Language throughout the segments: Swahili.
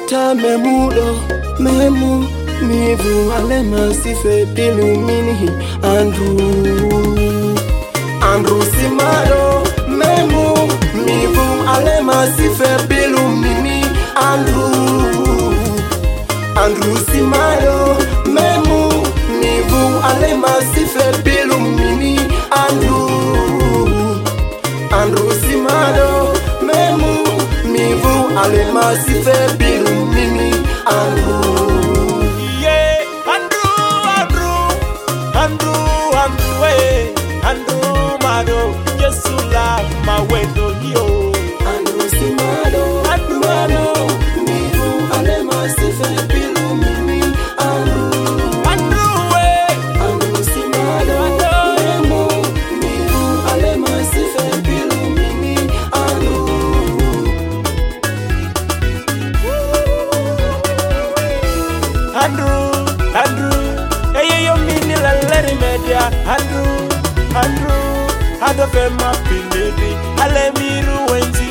ta memudo memu mivu alema sife pilumini Andrew Simado memu mivu alema sife pilumini Andrew Simado memu mivu alema sife pilumini Andrew Simado memu mivu alema sife pilumini Yeah, Andrew, way, Andrew Mado, Yesu la mawendo yo. Andrew Simado, Andrew mivu alema sife pilumini Andrew way, Andrew Simado, memu mivu alema sife pilumini Andrew, hey yo mini la leri media. Andrew, adofe ma pilebi, ale miru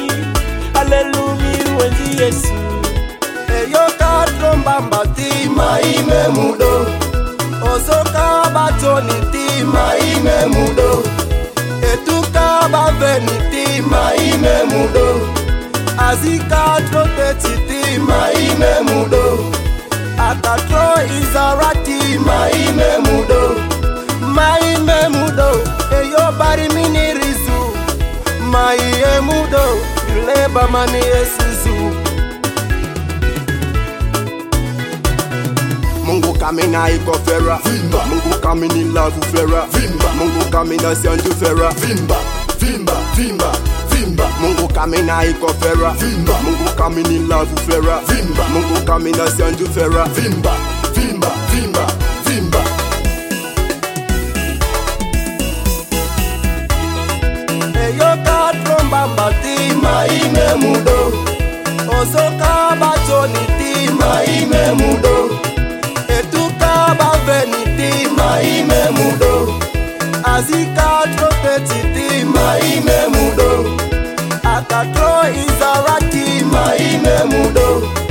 wenzi Yesu. Eyo ka tromba mbati maime mudo Osoka batoni ti maime mudo Etuka baveni ti maime mudo Azika tropeti ti maime mudo Akatro izarati maime mudo Eyo bari mini rizu Maime mudo Leba mani esuzu Mungu kamina iko fera Vimba Mungu kamini lavu fera Vimba Mungu kamina sianju fera Vimba Mungu kamina iko fera Vimba Mungu kamini lavu fera Vimba Mungu kamina sianju fera Vimba Eyo ka tromba mbati maime mudo Osoka batoni ti maime mudo Etuka baveni ti maime mudo Azika tropeti ti maime mudo Akatro izarati maime mudo